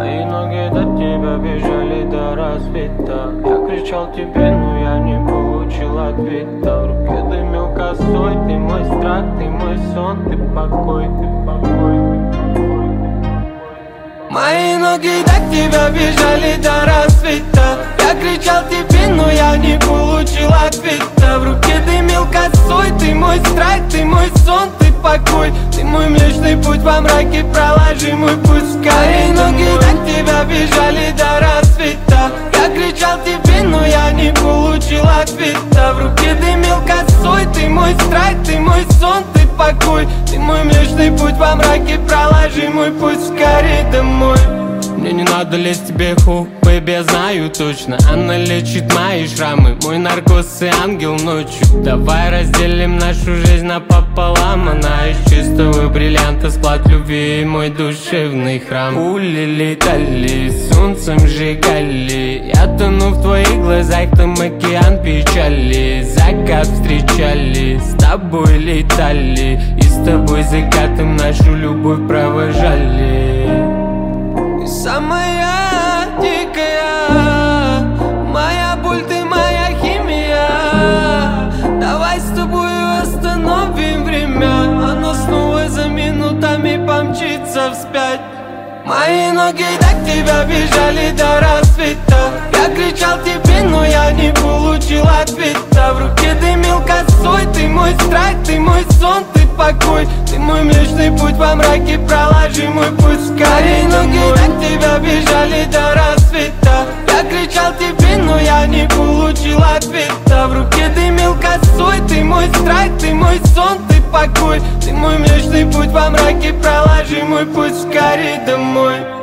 Мои ноги до тебя бежали до рассвета. Я кричал тебе, но я не получил ответа. В руке дымил косой, ты мой страх, ты мой сон, ты покой, ты покой, ты покой. Мои ноги до тебя бежали до рассвета. Я кричал тебе, но я не получил ответа. В руке дымил косой, ты мой страх, ты мой сон, ты покой. Ты мой млечный путь во мраке, проложи мой путь скорей. Мои ноги до тебя бежали до рассвета. Я кричал тебе, но я не получил ответа. В руке дымил косой, ты мой страх, ты мой сон, ты покой. Ты мой млечный путь во мраке, проложи мой путь скорей домой. Мне не надо лезть тебе ху, бэйби, я знаю точно. Она лечит мои шрамы, мой наркоз и ангел ночью. Давай разделим нашу жизнь напополам. Она из чистого бриллианта, склад любви и мой душевный храм. Пули летали, солнцем сжигали. Я тону в твоих глазах, там океан печали. Закат встречали, с тобой летали. И с тобой закатом нашу любовь провожали. Ты самая дикая, моя боль, ты моя химия. Давай с тобой остановим время. Оно снова за минутами помчится вспять. Мои ноги до тебя бежали до рассвета. Я кричал тебе, но я не получил ответа. В руке дымил косой, ты мой страх, ты мой сон, ты покой. Ты мой млечный путь во мраке, проложи мой путь скорей. Мои ноги до тебя бежали до рассвета. Я кричал тебе, но я не получил ответа. В руке дымил косой, ты мой страх, ты мой сон, ты покой. Ты мой млечный путь во мраке, проложи мой путь скорей домой.